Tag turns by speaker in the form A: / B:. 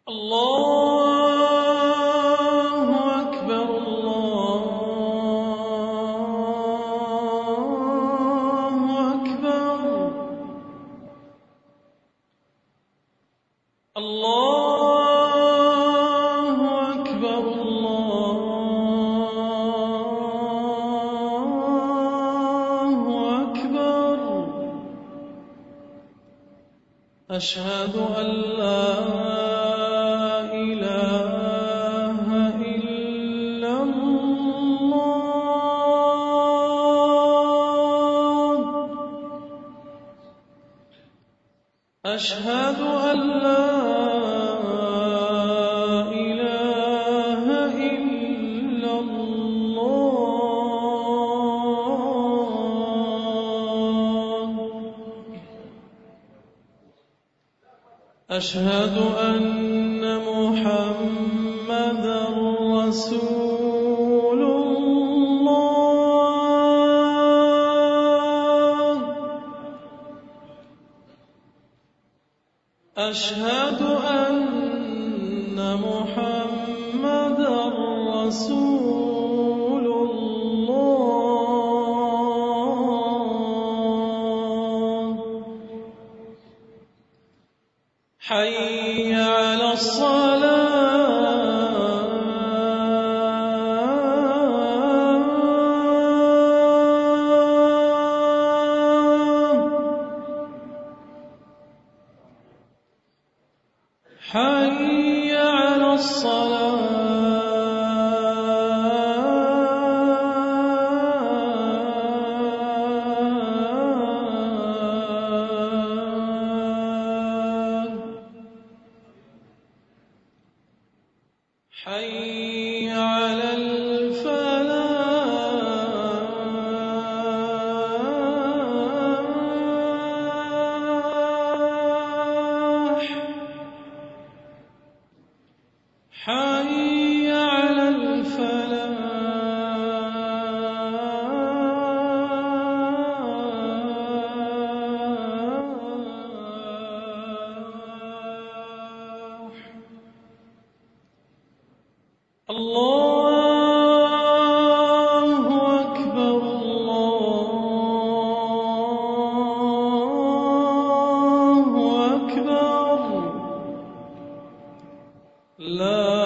A: الله أكبر الله أكبر الله أكبر الله أكبر أشهد أن لا إله إلا الله أشهد أن لا إله إلا الله أشهد أن محمدًا رسول الله أشهد أن محمدًا رسول الله حي على حي على حي على الفلاح حي على الفلاح الله أكبر الله أكبر لا